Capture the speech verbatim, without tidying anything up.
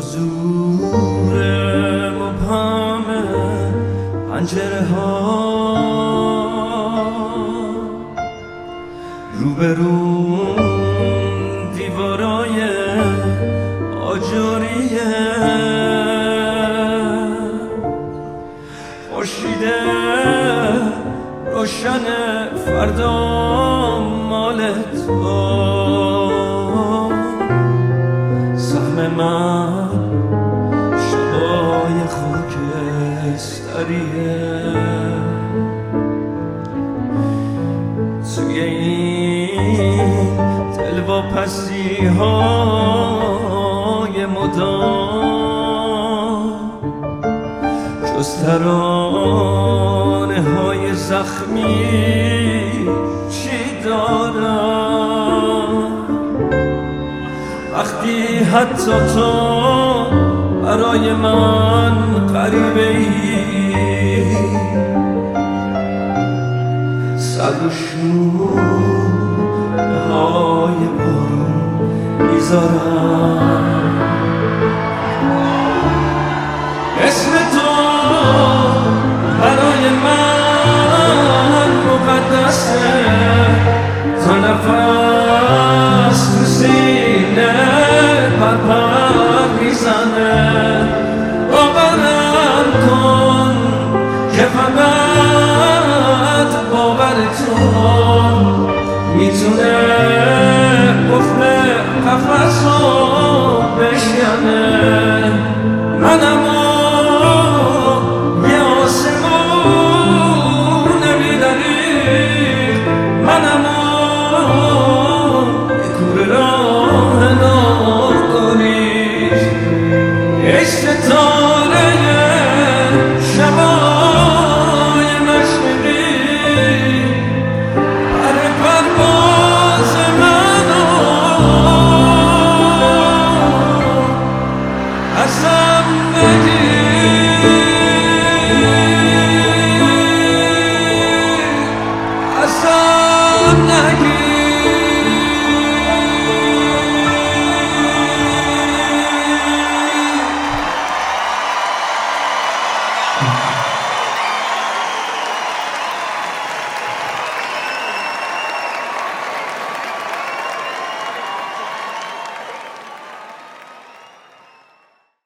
حضور مبهم پنجره ها روبرون دیوارای آجوریه خورشید روشن فردا مال تو سهم من شبای خاکستریه توی این دلواپسی های مدام جز ترانه های زخمی چی دارم وقتی حتی تو برای من غریبه ای صد و شونه های بارون میذارم اسم تو برای من مقدسه تا نفس تو سینه پرپر میزنه باورم کن که فقط باور تو میتونه قفل قفص رو بشکنه منم